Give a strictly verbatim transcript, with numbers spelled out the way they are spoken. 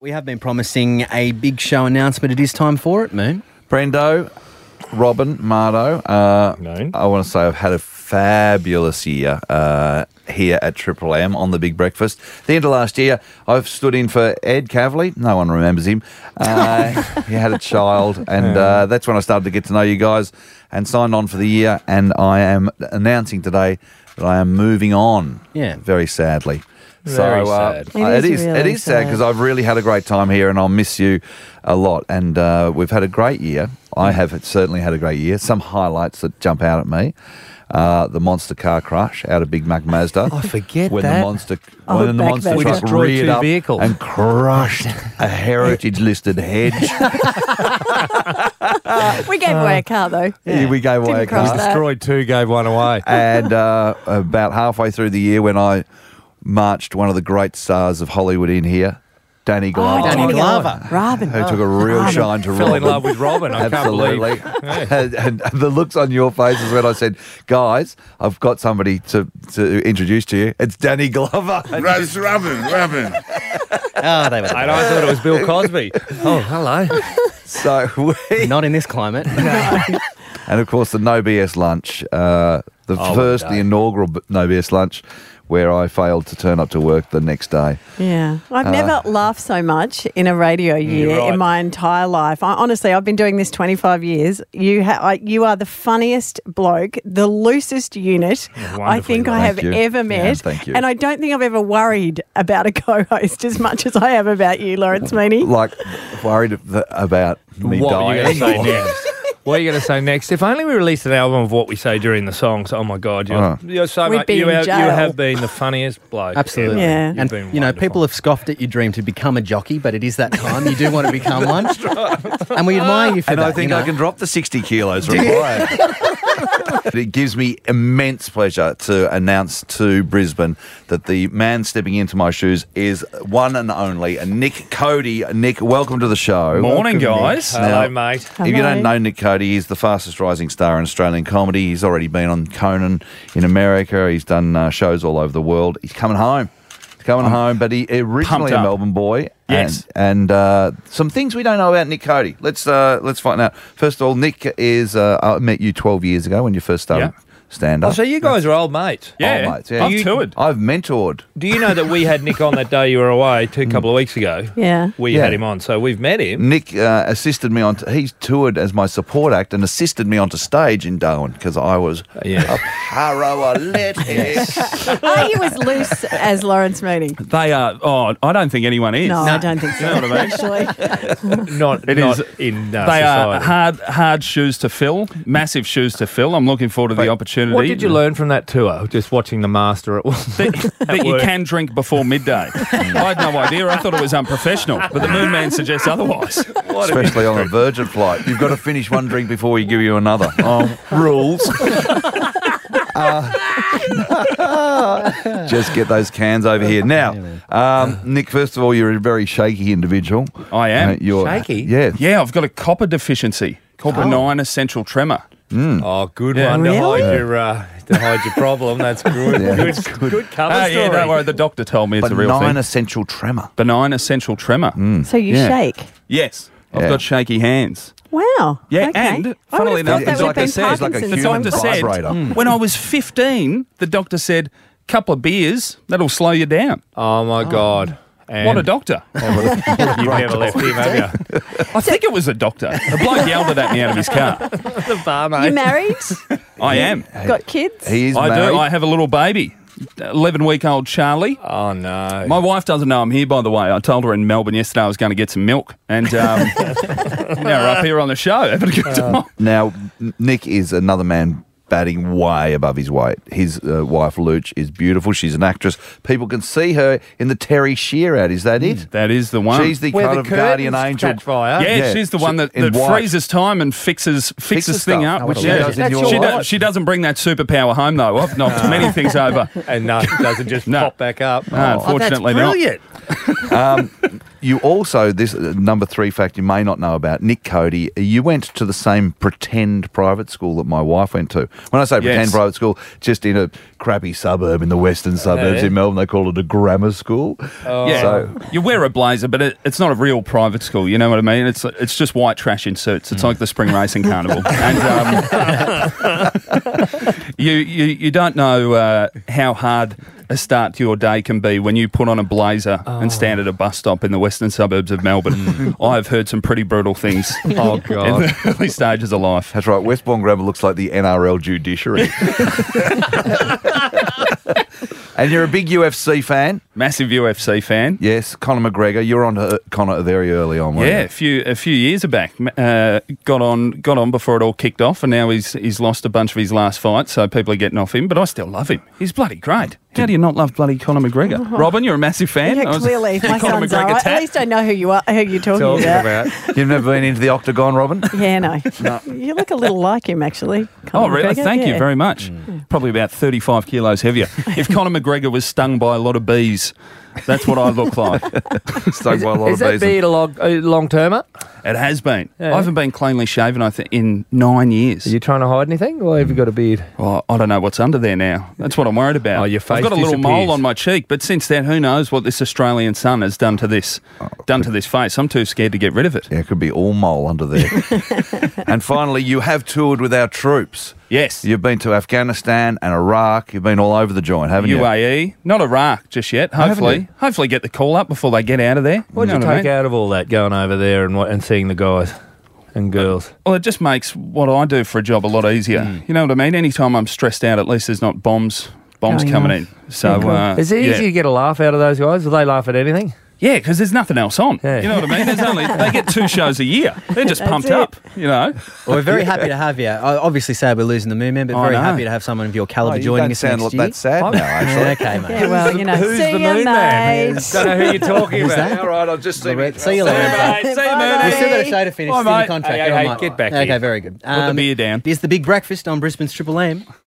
We have been promising a big show announcement. It is time for it, Moon. Brendo, Robin, Mardo, uh, Moon. I want to say I've had a fabulous year uh, here at Triple M on The Big Breakfast. At the end of last year, I've stood in for Ed Cavalier. No one remembers him. Uh, he had a child, and uh, that's when I started to get to know you guys and signed on for the year, and I am announcing today that I am moving on, Yeah. very sadly. Very so uh, sad. uh, It it is is really it is sad because I've really had a great time here and I'll miss you a lot. And uh, we've had a great year. I have certainly had a great year. Some highlights that jump out at me: uh, the monster car crash out of Big Mac Mazda. I forget when that. the monster Oh, when the Mac monster Mazda. truck We destroyed reared two up vehicles. and crushed a heritage listed hedge. We gave away a car, though. Yeah, we gave away a Didn't cross car. that. Destroyed two, gave one away. And uh, about halfway through the year, when I marched one of the great stars of Hollywood in here, Danny Glover, Oh, Danny Danny Glover. Robin. who took a real Robin. shine to Fell Robin. in love with Robin. I Absolutely. can't believe. and, and the looks on your faces when I said, guys, I've got somebody to, to introduce to you. It's Danny Glover. That's Robin, Robin. Oh, they were And I thought it was Bill Cosby. Oh, hello. So we, not in this climate. and of course the No B S lunch, uh, the Oh, first, what the a day. inaugural b- No B S lunch, where I failed to turn up to work the next day. Yeah. I've never laughed so much in a radio year You're right. in my entire life. I, honestly, I've been doing this twenty-five years. You ha- I, you are the funniest bloke, the loosest unit I wonderfully think I right. have Thank you. ever met. Yeah, thank you. And I don't think I've ever worried about a co-host as much as I have about you, Lawrence Meany. Like, worried th- about me What were you going dying. to say next? What are you going to say next? If only we released an album of what we say during the songs. Oh my God, you're, Oh. you're so We'd much. be You in have, you jail. have been the funniest bloke. Absolutely. ever. Yeah. You've And, been you know, wonderful. people have scoffed at your dream to become a jockey, but it is that time. You do want to become one. And we admire you for And that. I think you know. I can drop the sixty kilos required. It gives me immense pleasure to announce to Brisbane that the man stepping into my shoes is one and only Nick Cody. Nick, welcome to the show. Morning, guys. Hello, Now- mate. If you Hello. don't know Nick Cody, he's the fastest rising star in Australian comedy. He's already been on Conan in America. He's done uh, shows all over the world. He's coming home. He's coming home, but he originally pumped a up. Melbourne boy. Yes. And, and uh, some things we don't know about Nick Cody. Let's uh, let's find out. First of all, Nick is. Uh, I met you twelve years ago when you first started Yeah. stand Oh, up. so you guys are old mates. Yeah, mates, yeah. I've You- toured. I've mentored. Do you know that we had Nick on that day you were away two couple of weeks ago? Yeah. We Yeah. had him on, so we've met him. Nick uh, assisted me on. T- he's toured as my support act and assisted me onto stage in Darwin because I was Yeah. a paralytic. Are you as loose as Lawrence Mooney? They are. Oh, I don't think anyone is. No, I don't think so. You know what I mean? Actually. Not, It not is- in uh, They are society. hard, hard shoes to fill. Massive shoes to fill. I'm looking forward to the opportunity. What did you learn from that tour? Just watching the master at That, that you work. can drink before midday. I had no idea. I thought it was unprofessional, but the Moon Man suggests otherwise. Especially on a Virgin flight. You've got to finish one drink before we give you another. Oh, rules. Uh, just get those cans over here. Now, um, Nick, first of all, you're a very shaky individual. I am. Uh, you're, Shaky? Yeah. Yeah, I've got a copper deficiency called benign essential tremor. Oh, good Yeah. one to Really? hide your uh, to hide your problem. That's good. Yeah. Good, good, cover Oh, story. yeah, don't worry. The doctor told me it's a real Benign thing. essential tremor. Benign essential tremor. So you Yeah. shake. Yes, I've Yeah. got shaky hands. Wow. Yeah, okay. and I would funnily have thought enough, that it's would like have a- been it's like a Parkinson's. The human doctor said vibrator. when I was fifteen, the doctor said, couple of beers, that'll slow you down. Oh my God! And What a doctor. You've never left him, have you? I think it was a doctor. The bloke yelled it at me out of his car. The barmaid. You married? I am. Got kids? He is I married. do. I have a little baby, eleven-week-old Charlie. Oh no! My wife doesn't know I'm here, by the way. I told her in Melbourne yesterday I was going to get some milk. And um, now we're up here on the show having a good time. Now, N- Nick is another man batting way above his weight. His uh, wife, Luch, is beautiful. She's an actress. People can see her in the Terry Shear ad. Is that it? That is the one. She's the Where kind the of guardian curtains angel. catch fire. Yeah, Yeah, she's the she- one that, in that white. freezes time and fixes fixes Fixes thing stuff. up. Oh, Which she yeah, does in she, your does, life. she doesn't bring that superpower home though. I've knocked many things over. And no, it doesn't just No. pop back up. No, unfortunately oh, that's brilliant. Um, You also, this uh, number three fact you may not know about, Nick Cody, you went to the same pretend private school that my wife went to. When I say pretend Yes. private school, just in a crappy suburb in the western suburbs yeah. in Melbourne, they call it a grammar school. Yeah, So, you wear a blazer, but it, it's not a real private school. You know what I mean? It's it's just white trash in suits. It's like the spring racing carnival, and um, you, you you don't know uh, how hard a start to your day can be when you put on a blazer and stand at a bus stop in the western suburbs of Melbourne. I've heard some pretty brutal things. Oh, In God. the early stages of life. that's right, Westbourne Grammar looks like the N R L judiciary. And you're a big U F C fan? Massive U F C fan. Yes, Conor McGregor. You were on to Conor very early on, weren't Yeah, you? a few a few years back, uh, got on got on before it all kicked off, and now he's he's lost a bunch of his last fights, so people are getting off him. But I still love him. He's bloody great. How do you not love bloody Conor McGregor? Robin, you're a massive fan. I Yeah, was- clearly. My Conor sons are. McGregor At tat. least I know who you are, who you're talking Talking about. about. You've never been into the octagon, Robin? Yeah, no. You look a little like him, actually. Oh, Conor really? McGregor. Thank you Yeah. very much. Probably about thirty-five kilos heavier. If Conor McGregor was stung by a lot of bees, that's what I look like. Stung by a lot Is of that bees. beard a long, a long termer? It has been. Yeah. I haven't been cleanly shaven, I think, in nine years. Are you trying to hide anything, or have you got a beard? Oh, I don't know what's under there now. That's what I'm worried about. Oh, your face I've got a little disappears. mole on my cheek, but since then, who knows what this Australian sun has done to this, done to this face? I'm too scared to get rid of it. Yeah, it could be all mole under there. And finally, you have toured with our troops. Yes, You've been to Afghanistan and Iraq. You've been all over the joint, haven't you? U A E, not Iraq just yet. haven't Hopefully, you? hopefully get the call up before they get out of there. What did you know what I take mean? out of all that going over there and what, and seeing the guys and girls? Well, it just makes what I do for a job a lot easier. You know what I mean? Anytime I'm stressed out, at least there's not bombs bombs Going coming off. in. So cool. uh, Is it yeah. easy to get a laugh out of those guys? Do they laugh at anything? Yeah, because there's nothing else on. Yeah. You know what I mean? There's only they get two shows a year. They're just That's pumped it. up. You know. Well, we're very happy to have you. I obviously sad we're losing the moon man, but I very know. happy to have someone of your Oh, calibre you joining don't us sound next like year. that sad now, actually. Yeah, okay, mate. Yeah, well, you know. Who's see the ya, moon man? mate. Don't know who you're talking Who's about. that? All right, I'll just see Lorette, me. see you See you, later. mate. See you, Bye, Mooney. We've still got a show to finish. Bye, It's in the mate. contract. Hey, hey, Never hey, mind. get back Okay, here. very good. Put the beer down. Here's the big breakfast on Brisbane's Triple M.